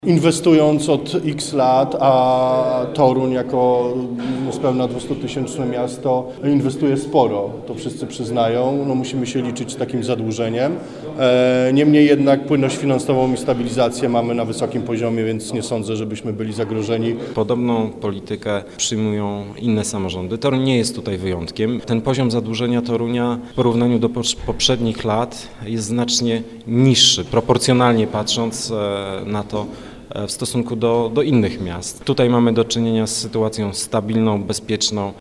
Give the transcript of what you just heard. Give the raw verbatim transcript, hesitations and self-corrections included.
Inwestując od X lat, a Toruń jako niespełna dwustutysięczne miasto inwestuje sporo, to wszyscy przyznają, no musimy się liczyć z takim zadłużeniem. Niemniej jednak płynność finansową i stabilizację mamy na wysokim poziomie, więc nie sądzę, żebyśmy byli zagrożeni. Podobną politykę przyjmują inne samorządy. Toruń nie jest tutaj wyjątkiem. Ten poziom zadłużenia Torunia w porównaniu do poprzednich lat jest znacznie niższy, proporcjonalnie patrząc na to, w stosunku do, do innych miast. Tutaj mamy do czynienia z sytuacją stabilną, bezpieczną.